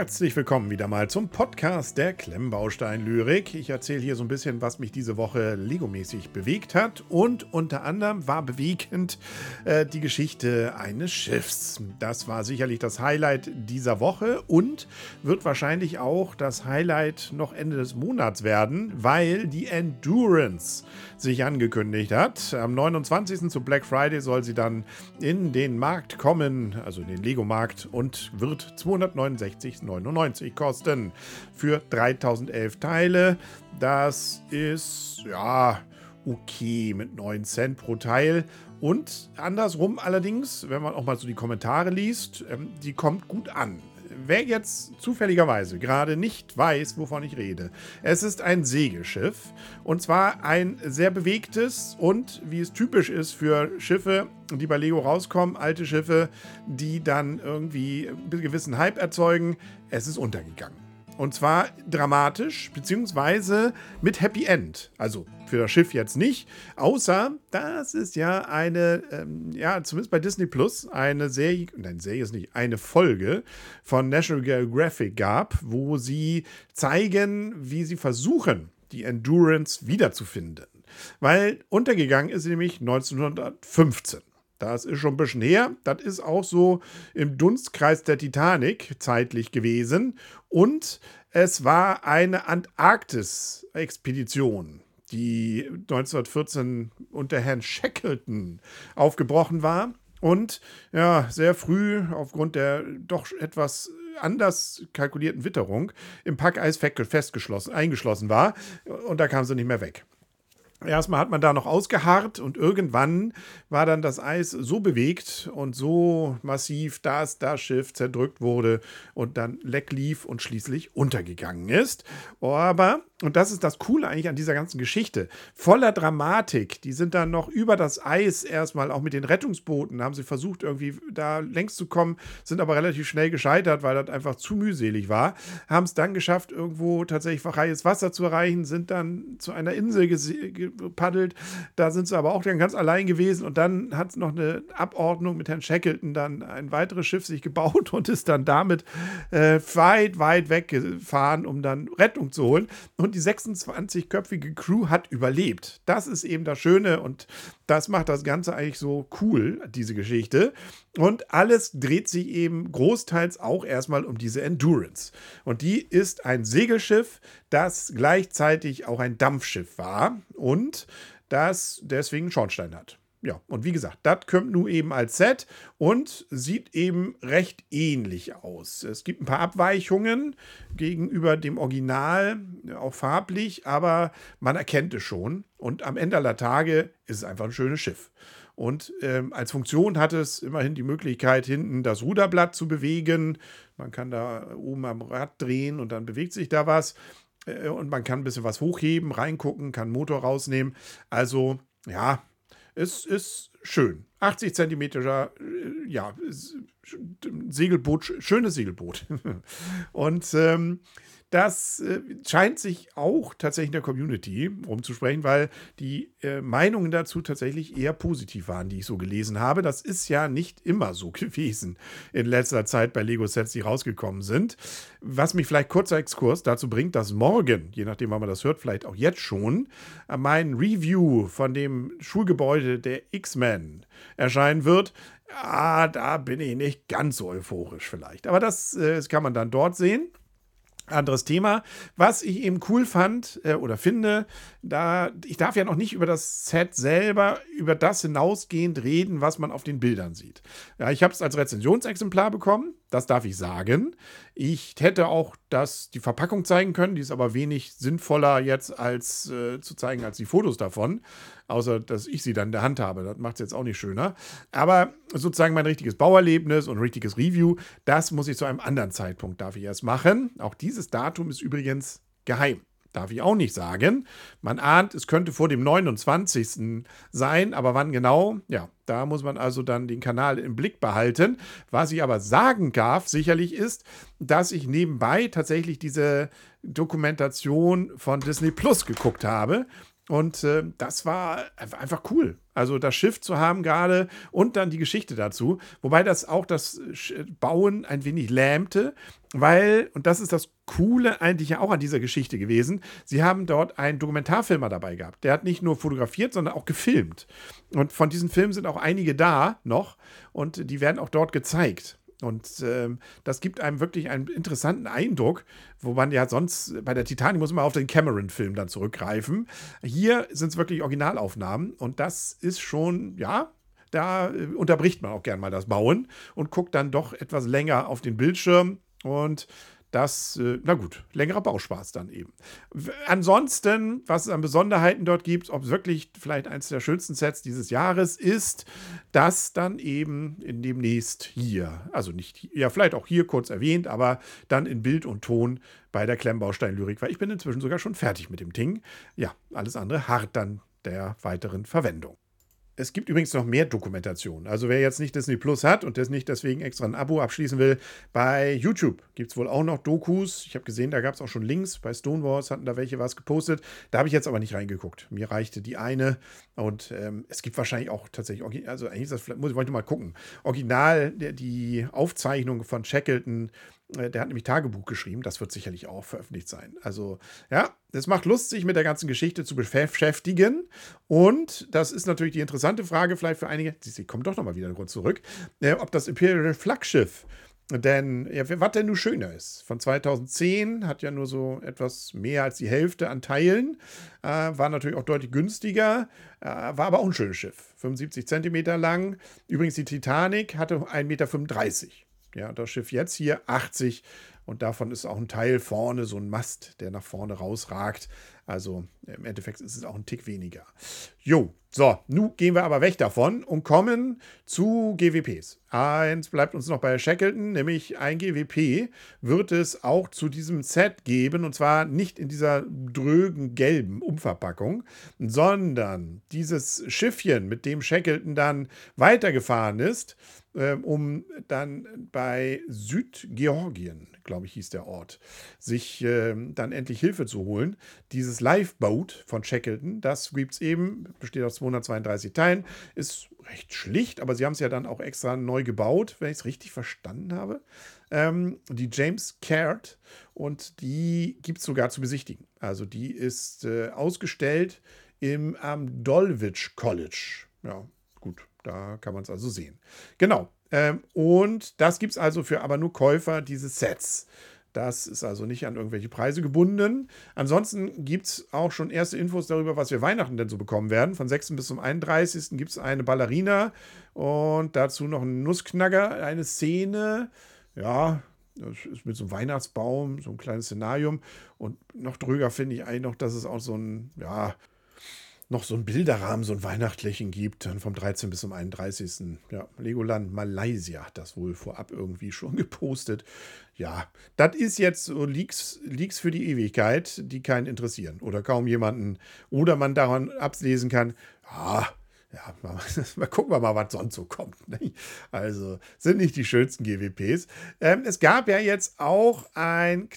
Herzlich willkommen wieder mal zum Podcast der Klemmbaustein-Lyrik. Ich erzähle hier so ein bisschen, was mich diese Woche Lego-mäßig bewegt hat. Und unter anderem war bewegend die Geschichte eines Schiffs. Das war sicherlich das Highlight dieser Woche und wird wahrscheinlich auch das Highlight noch Ende des Monats werden, weil die Endurance sich angekündigt hat. Am 29. zu Black Friday soll sie dann in den Markt kommen, also in den Lego-Markt, und wird 269,99 kosten für 3011 Teile. Das ist, ja, okay mit 9 Cent pro Teil. Und andersrum allerdings, wenn man auch mal so die Kommentare liest, die kommt gut an. Wer jetzt zufälligerweise gerade nicht weiß, wovon ich rede, es ist ein Segelschiff und zwar ein sehr bewegtes und, wie es typisch ist für Schiffe, die bei Lego rauskommen, alte Schiffe, die dann irgendwie einen gewissen Hype erzeugen, es ist untergegangen. Und zwar dramatisch, beziehungsweise mit Happy End. Also für das Schiff jetzt nicht, außer das ist ja eine, zumindest bei Disney Plus, eine Serie, nein, Serie ist nicht, eine Folge von National Geographic gab, wo sie zeigen, wie sie versuchen, die Endurance wiederzufinden. Weil untergegangen ist sie nämlich 1915. Das ist schon ein bisschen her. Das ist auch so im Dunstkreis der Titanic zeitlich gewesen. Und es war eine Antarktis-Expedition, die 1914 unter Herrn Shackleton aufgebrochen war. Und ja, sehr früh aufgrund der doch etwas anders kalkulierten Witterung im Packeis eingeschlossen war. Und da kam sie nicht mehr weg. Erstmal hat man da noch ausgeharrt und irgendwann war dann das Eis so bewegt und so massiv, dass das Schiff zerdrückt wurde und dann leck lief und schließlich untergegangen ist. Aber, und das ist das Coole eigentlich an dieser ganzen Geschichte, voller Dramatik, die sind dann noch über das Eis erstmal, auch mit den Rettungsbooten, haben sie versucht irgendwie da längs zu kommen, sind aber relativ schnell gescheitert, weil das einfach zu mühselig war, haben es dann geschafft, irgendwo tatsächlich freies Wasser zu erreichen, sind dann zu einer Insel gepaddelt. Da sind sie aber auch dann ganz allein gewesen und dann hat es noch eine Abordnung mit Herrn Shackleton dann ein weiteres Schiff sich gebaut und ist dann damit weit weggefahren, um dann Rettung zu holen. Und die 26-köpfige Crew hat überlebt. Das ist eben das Schöne und das macht das Ganze eigentlich so cool, diese Geschichte. Und alles dreht sich eben großteils auch erstmal um diese Endurance. Und die ist ein Segelschiff, das gleichzeitig auch ein Dampfschiff war und das deswegen Schornstein hat. Ja, und wie gesagt, das kommt nun eben als Set und sieht eben recht ähnlich aus. Es gibt ein paar Abweichungen gegenüber dem Original, auch farblich, aber man erkennt es schon. Und am Ende aller Tage ist es einfach ein schönes Schiff. Und als Funktion hat es immerhin die Möglichkeit, hinten das Ruderblatt zu bewegen. Man kann da oben am Rad drehen und dann bewegt sich da was. Und man kann ein bisschen was hochheben, reingucken, kann Motor rausnehmen. Also, ja, es ist schön. 80 Zentimeter, Segelboot, schönes Segelboot. Und das scheint sich auch tatsächlich in der Community rumzusprechen, weil die Meinungen dazu tatsächlich eher positiv waren, die ich so gelesen habe. Das ist ja nicht immer so gewesen in letzter Zeit bei Lego-Sets, die rausgekommen sind. Was mich vielleicht kurzer Exkurs dazu bringt, dass morgen, je nachdem, wann man das hört, vielleicht auch jetzt schon, mein Review von dem Schulgebäude der X-Men erscheinen wird. Da bin ich nicht ganz so euphorisch vielleicht. Aber das kann man dann dort sehen. Anderes Thema. Was ich eben cool fand oder finde, ich darf ja noch nicht über das Set selber, über das hinausgehend reden, was man auf den Bildern sieht. Ja, ich habe es als Rezensionsexemplar bekommen, das darf ich sagen. Ich hätte auch die Verpackung zeigen können, die ist aber wenig sinnvoller jetzt als zu zeigen als die Fotos davon. Außer, dass ich sie dann in der Hand habe. Das macht es jetzt auch nicht schöner. Aber sozusagen mein richtiges Bauerlebnis und ein richtiges Review, das muss ich zu einem anderen Zeitpunkt, darf ich erst machen. Auch dieses Datum ist übrigens geheim. Darf ich auch nicht sagen. Man ahnt, es könnte vor dem 29. sein, aber wann genau? Ja, da muss man also dann den Kanal im Blick behalten. Was ich aber sagen darf, sicherlich ist, dass ich nebenbei tatsächlich diese Dokumentation von Disney Plus geguckt habe. Und das war einfach cool. Also das Schiff zu haben gerade und dann die Geschichte dazu. Wobei das auch das Bauen ein wenig lähmte, weil, und das ist das Coole eigentlich ja auch an dieser Geschichte gewesen, sie haben dort einen Dokumentarfilmer dabei gehabt. Der hat nicht nur fotografiert, sondern auch gefilmt. Und von diesen Filmen sind auch einige da noch und die werden auch dort gezeigt. Und das gibt einem wirklich einen interessanten Eindruck, wo man ja sonst bei der Titanic muss man auf den Cameron-Film dann zurückgreifen. Hier sind es wirklich Originalaufnahmen und das ist schon, ja, da unterbricht man auch gern mal das Bauen und guckt dann doch etwas länger auf den Bildschirm und das, na gut, längerer Bauspaß dann eben. Ansonsten, was es an Besonderheiten dort gibt, ob es wirklich vielleicht eines der schönsten Sets dieses Jahres ist, das dann eben in demnächst hier, also nicht, ja, vielleicht auch hier kurz erwähnt, aber dann in Bild und Ton bei der Klemmbaustein-Lyrik, weil ich bin inzwischen sogar schon fertig mit dem Ding. Ja, alles andere hart dann der weiteren Verwendung. Es gibt übrigens noch mehr Dokumentationen. Also wer jetzt nicht Disney Plus hat und das nicht deswegen extra ein Abo abschließen will, bei YouTube gibt es wohl auch noch Dokus. Ich habe gesehen, da gab es auch schon Links. Bei Stonewalls hatten da welche was gepostet. Da habe ich jetzt aber nicht reingeguckt. Mir reichte die eine. Und es gibt wahrscheinlich auch tatsächlich, also eigentlich ist das, wollte ich mal gucken. Original, die Aufzeichnung von Shackleton, der hat nämlich Tagebuch geschrieben. Das wird sicherlich auch veröffentlicht sein. Also, ja, es macht Lust, sich mit der ganzen Geschichte zu beschäftigen. Und das ist natürlich die interessante Frage, vielleicht für einige, sie kommt doch nochmal wieder zurück, ob das Imperial Flaggschiff denn, ja, was denn nun schöner ist. Von 2010 hat ja nur so etwas mehr als die Hälfte an Teilen. War natürlich auch deutlich günstiger, war aber auch ein schönes Schiff. 75 Zentimeter lang. Übrigens, die Titanic hatte 1,35 Meter. Ja, das Schiff jetzt hier 80 und davon ist auch ein Teil vorne, so ein Mast, der nach vorne rausragt. Also im Endeffekt ist es auch ein Tick weniger. Jo, so, nun gehen wir aber weg davon und kommen zu GWPs. Eins bleibt uns noch bei Shackleton, nämlich ein GWP wird es auch zu diesem Set geben und zwar nicht in dieser drögen gelben Umverpackung, sondern dieses Schiffchen, mit dem Shackleton dann weitergefahren ist, um dann bei Südgeorgien, glaube ich, hieß der Ort, sich dann endlich Hilfe zu holen. Dieses Lifeboat von Shackleton, das gibt es eben, besteht aus 232 Teilen, ist recht schlicht, aber sie haben es ja dann auch extra neu gebaut, wenn ich es richtig verstanden habe. Die James Caird und die gibt es sogar zu besichtigen. Also die ist ausgestellt am Dulwich College. Ja, gut, da kann man es also sehen. Genau. Und das gibt es also für aber nur Käufer dieses Sets. Das ist also nicht an irgendwelche Preise gebunden. Ansonsten gibt es auch schon erste Infos darüber, was wir Weihnachten denn so bekommen werden. Von 6. bis zum 31. gibt es eine Ballerina und dazu noch einen Nussknacker, eine Szene. Ja, das ist mit so einem Weihnachtsbaum, so ein kleines Szenarium. Und noch drüber finde ich eigentlich noch, dass es auch so ein, ja, noch so einen Bilderrahmen, so einen weihnachtlichen gibt, dann vom 13. bis zum 31. Ja, Legoland Malaysia hat das wohl vorab irgendwie schon gepostet. Ja, das ist jetzt so Leaks für die Ewigkeit, die keinen interessieren oder kaum jemanden. Oder man daran ablesen kann, ja, mal gucken wir mal, was sonst so kommt. Ne? Also sind nicht die schönsten GWPs. Es gab ja jetzt auch so eine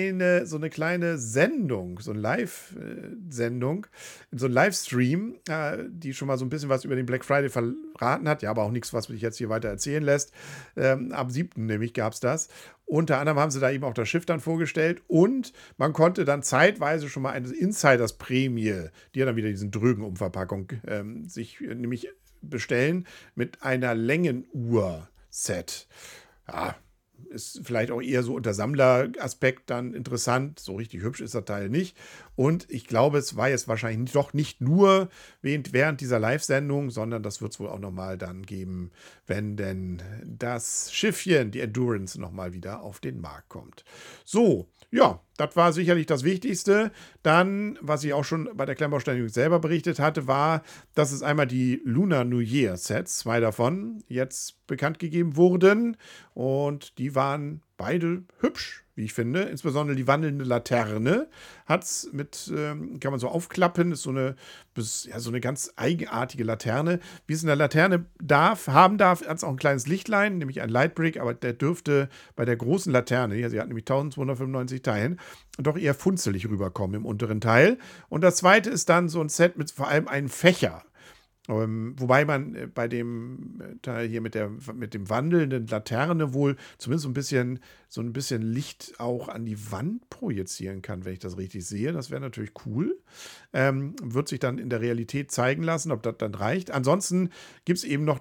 kleine Sendung, so eine Live-Sendung, so ein Livestream, die schon mal so ein bisschen was über den Black Friday verraten hat. Ja, aber auch nichts, was mich jetzt hier weiter erzählen lässt. Am 7. nämlich gab es das. Unter anderem haben sie da eben auch das Schiff dann vorgestellt und man konnte dann zeitweise schon mal eine Insiders-Prämie, die ja dann wieder diesen drögen Umverpackung sich nämlich bestellen, mit einer Längenuhr-Set. Ja, ist vielleicht auch eher so unter Sammleraspekt dann interessant. So richtig hübsch ist das Teil nicht. Und ich glaube, es war jetzt wahrscheinlich doch nicht nur während dieser Live-Sendung, sondern das wird es wohl auch nochmal dann geben, wenn denn das Schiffchen, die Endurance, nochmal wieder auf den Markt kommt. So, ja, das war sicherlich das Wichtigste. Dann, was ich auch schon bei der Klemmbaustein selber berichtet hatte, war, dass es einmal die Lunar New Year Sets, 2 davon, jetzt bekannt gegeben wurden. Und die waren beide hübsch, wie ich finde. Insbesondere die wandelnde Laterne hat es kann man so aufklappen, ist so eine ganz eigenartige Laterne. Wie es in der Laterne haben darf, hat es auch ein kleines Lichtlein, nämlich ein Lightbrick, aber der dürfte bei der großen Laterne, sie hat nämlich 1295 Teilen, doch eher funzelig rüberkommen im unteren Teil. Und das zweite ist dann so ein Set mit vor allem einem Fächer. Wobei man bei dem Teil hier mit dem wandelnden Laterne wohl zumindest so ein bisschen Licht auch an die Wand projizieren kann, wenn ich das richtig sehe. Das wäre natürlich cool. Wird sich dann in der Realität zeigen lassen, ob das dann reicht. Ansonsten gibt es eben noch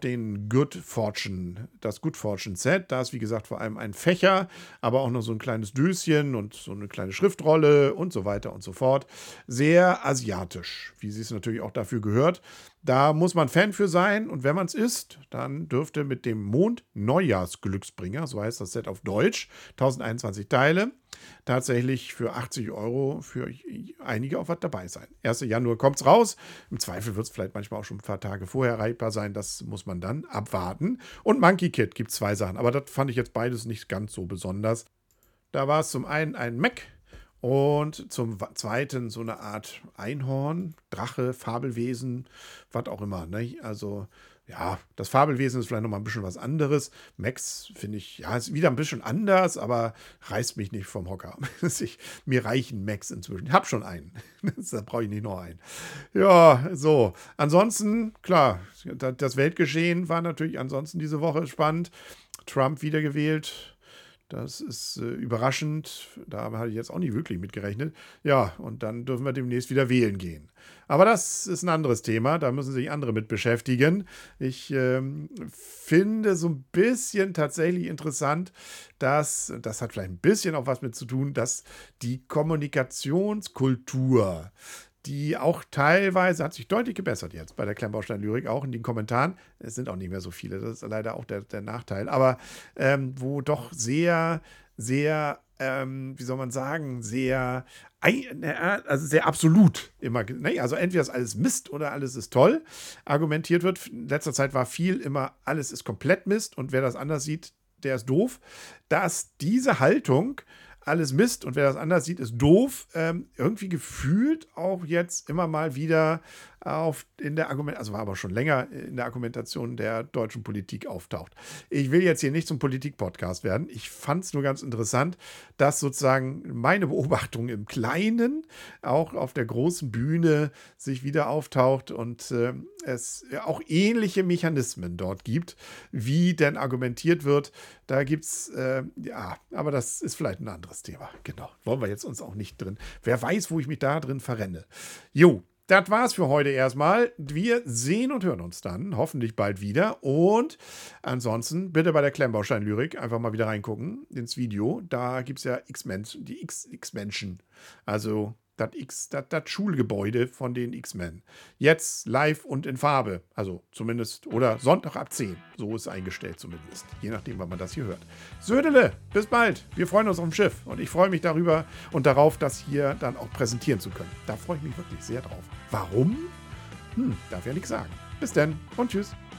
das Good Fortune Set. Da ist, wie gesagt, vor allem ein Fächer, aber auch noch so ein kleines Döschen und so eine kleine Schriftrolle und so weiter und so fort. Sehr asiatisch, wie es natürlich auch dafür gehört. Da muss man Fan für sein und wenn man es ist, dann dürfte mit dem Mond Neujahrsglücksbringer, so heißt das Set auf Deutsch, 1021 Teile, tatsächlich für 80 € für einige auch was dabei sein. 1. Januar kommt es raus. Im Zweifel wird es vielleicht manchmal auch schon ein paar Tage vorher erreichbar sein. Das muss man dann abwarten. Und Monkey Kid gibt 2 Sachen, aber das fand ich jetzt beides nicht ganz so besonders. Da war es zum einen ein Mac. Und zum zweiten so eine Art Einhorn, Drache, Fabelwesen, was auch immer. Ne? Also, ja, das Fabelwesen ist vielleicht nochmal ein bisschen was anderes. Max finde ich, ja, ist wieder ein bisschen anders, aber reißt mich nicht vom Hocker. Mir reichen Max inzwischen. Ich habe schon einen. Da brauche ich nicht noch einen. Ja, so. Ansonsten, klar, das Weltgeschehen war natürlich ansonsten diese Woche spannend. Trump wiedergewählt. Das ist überraschend. Da hatte ich jetzt auch nicht wirklich mit gerechnet. Ja, und dann dürfen wir demnächst wieder wählen gehen. Aber das ist ein anderes Thema. Da müssen sich andere mit beschäftigen. Ich finde so ein bisschen tatsächlich interessant, dass, das hat vielleicht ein bisschen auch was mit zu tun, dass die Kommunikationskultur, die auch teilweise hat sich deutlich gebessert jetzt bei der Klemmbaustein-Lyrik, auch in den Kommentaren. Es sind auch nicht mehr so viele, das ist leider auch der Nachteil. Aber wo doch sehr, sehr, wie soll man sagen, sehr, also sehr absolut immer, also entweder ist alles Mist oder alles ist toll, argumentiert wird. In letzter Zeit war viel immer, alles ist komplett Mist und wer das anders sieht, der ist doof. Dass diese Haltung alles Mist und wer das anders sieht, ist doof. Irgendwie gefühlt auch jetzt immer mal wieder in der war aber schon länger in der Argumentation der deutschen Politik auftaucht. Ich will jetzt hier nicht zum Politik-Podcast werden. Ich fand es nur ganz interessant, dass sozusagen meine Beobachtung im Kleinen auch auf der großen Bühne sich wieder auftaucht und es auch ähnliche Mechanismen dort gibt, wie denn argumentiert wird. Da gibt es, ja, aber das ist vielleicht ein anderes Thema. Genau, wollen wir jetzt uns auch nicht drin. Wer weiß, wo ich mich da drin verrenne. Jo. Das war's für heute erstmal. Wir sehen und hören uns dann hoffentlich bald wieder. Und ansonsten bitte bei der Klemmbaustein-Lyrik einfach mal wieder reingucken ins Video. Da gibt es ja die X-Menschen. Also das Schulgebäude von den X-Men. Jetzt live und in Farbe. Also zumindest, oder Sonntag ab 10. So ist eingestellt zumindest. Je nachdem, wann man das hier hört. Södele, bis bald. Wir freuen uns auf dem Schiff. Und ich freue mich darüber und darauf, das hier dann auch präsentieren zu können. Da freue ich mich wirklich sehr drauf. Warum? Darf ja nichts sagen. Bis dann und tschüss.